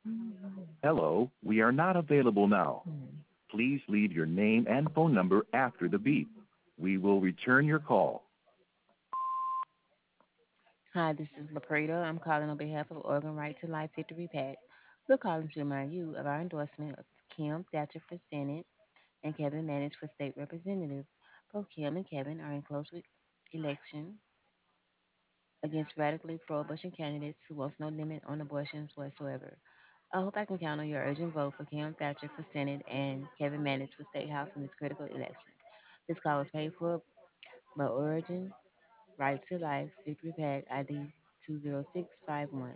Hello, we are not available now. Hmm. Please leave your name and phone number after the beep. We will return your call. Hi, this is LaPreta. I'm calling on behalf of Oregon Right to Life Victory PAC. We're calling to remind you of our endorsement of Kim Thatcher for Senate and Kevin Manage for State Representative. Both Kim and Kevin are in close election against radically pro-abortion candidates who wants no limit on abortions whatsoever. I hope I can count on your urgent vote for Kim Thatcher for Senate and Kevin Manage for State House in this critical election. This call is paid for by Origin Right to Life Victory PAC ID 20651.